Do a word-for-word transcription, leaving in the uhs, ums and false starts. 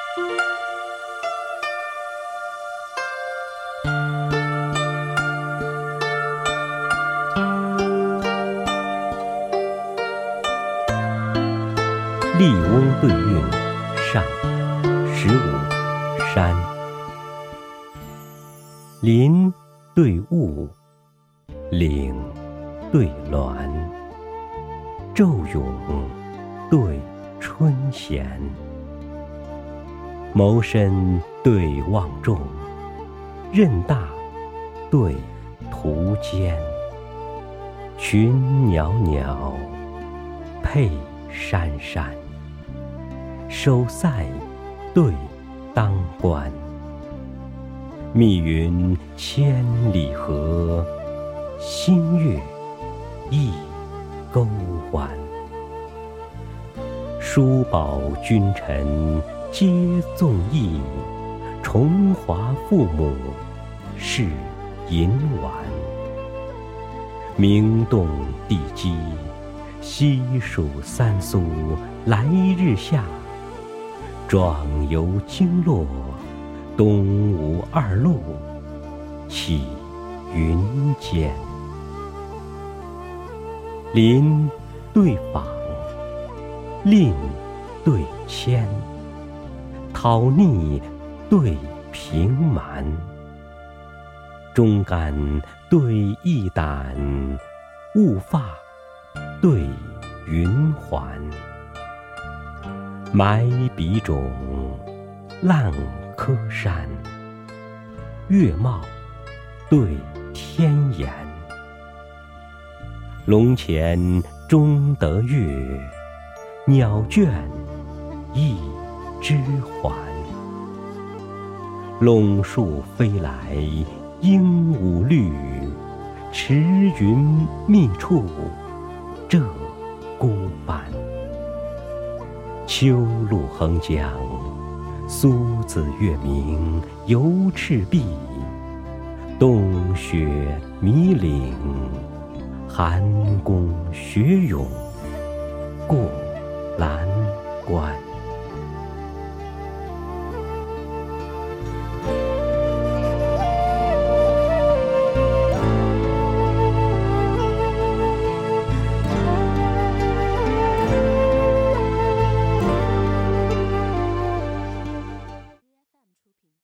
笠翁对韵上十五山。林对雾，岭对峦，骤涌对春闲。谋身对望重，任大对途艰。群袅袅配珊珊，收塞对当关。密云千里合，新月一钩弯。叔宝君臣皆纵意，重华父母是银丸。明洞地基，西蜀三苏来日下。壮游经络，东吴二路起云间。林对舫，令对牵，讨逆对平蛮。忠肝对义胆，雾发对云环。埋笔冢，烂柯山，月貌对天颜。龙潜终得月，鸟倦一枝还。陇树飞来鹦鹉绿，池云密处鹧鸪斑。秋露横江，苏子月明游赤壁。冬雪迷岭，寒宫学咏过蓝关。